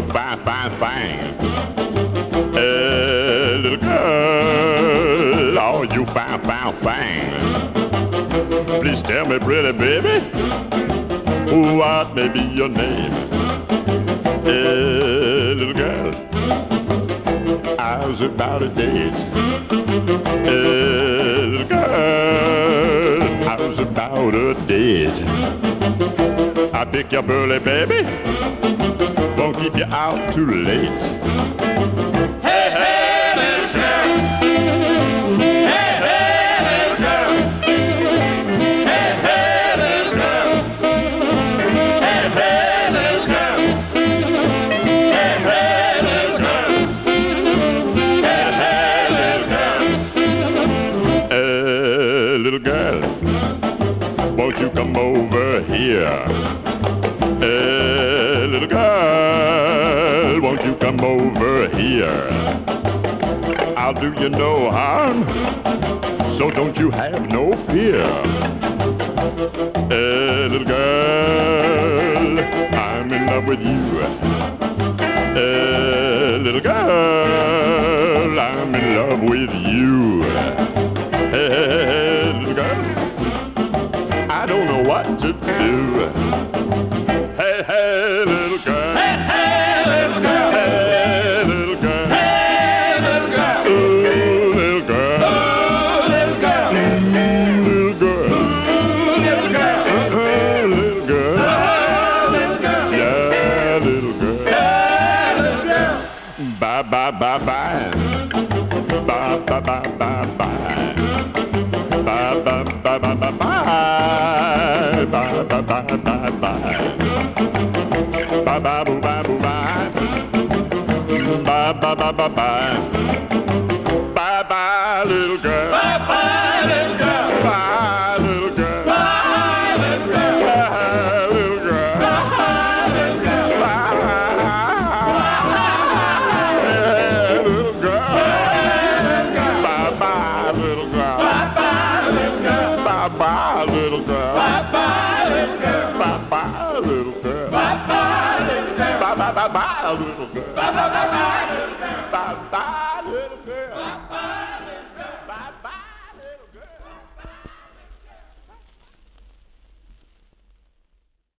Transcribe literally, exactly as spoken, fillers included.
fine, fine, fine. Hey, little girl, oh, you fine, fine, fine. Please tell me, pretty baby, what may be your name? Hey, little girl, how's about a date? Hey, little girl, how's about a date? I pick you up early, baby, won't keep you out too late. Hey, hey, little girl. Hey, hey, little girl. Hey, hey, little girl. Hey, hey, little girl. Hey, hey, little girl. Hey, hey, little girl. Hey, little girl, won't you come over here? Hey, little girl, won't you come over here? I'll do you no harm, so don't you have no fear. Hey, little girl, I'm in love with you. Hey, little girl, I'm in love with you. Hey, little girl, I don't know what to do. Hey, hey, little girl. Hey, hey, little girl. Hey, little girl. Hey, little girl. Ooh, little girl. Ooh, little girl. Mm, little girl. Ooh, little girl. Uh, little girl. Oh, little girl. Yeah, little girl. Yeah, little girl. Bye, bye, bye, bye. Bye, bye, bye, bye, bye. Bye, bye, bye, bye, bye, bye. Bye, bye, bye, bye, bye. Bye bye boo bye boo bye. Bye bye bye bye bye. Bye bye little girl. Bye bye little girl. Bye little girl. Bye little girl. Bye little girl. Bye little girl. Bye little girl. Bye bye little girl. Bye bye little girl. Bye bye little girl. Bye bye little girl. Bye bye little girl. Bye bye little girl. Bye bye bye bye little girl. Bye bye bye bye little girl. Bye bye little girl.